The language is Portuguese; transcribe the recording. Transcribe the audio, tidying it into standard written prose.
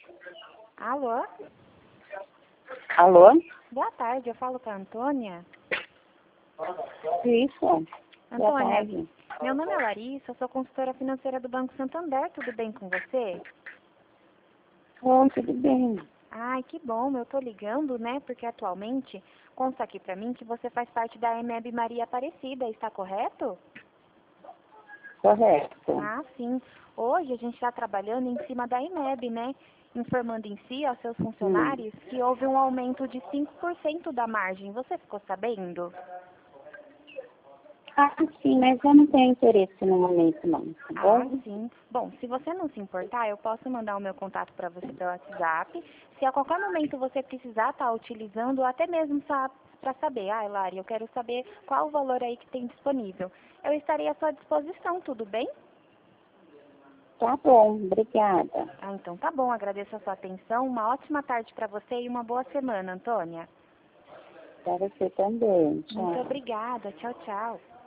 Alô? Alô? Boa tarde, eu falo com a Antônia. Isso. Boa Antônia, tarde. meu nome é Larissa, eu sou consultora financeira do Banco Santander, tudo bem com você? Oi, tudo bem? Ai, que bom, eu tô ligando, né, porque atualmente consta aqui pra mim que você faz parte da EMEB Maria Aparecida, está correto? Correto. Ah, sim. Hoje a gente está trabalhando em cima da EMEB, né, informando em si aos seus funcionários que houve um aumento de 5% da margem. Você ficou sabendo? Ah, sim, mas eu não tenho interesse no momento, não, tá Ah, bom? sim. Bom, se você não se importar, eu posso mandar o meu contato para você pelo WhatsApp. Se a qualquer momento você precisar estar utilizando, ou até mesmo para saber, Lari, eu quero saber qual o valor aí que tem disponível. Eu estarei à sua disposição, tudo bem? Tá bom, obrigada. Ah, então tá bom, agradeço a sua atenção. Uma ótima tarde para você e uma boa semana, Antônia. Para você também. Muito Tchau. obrigada. Tchau, tchau.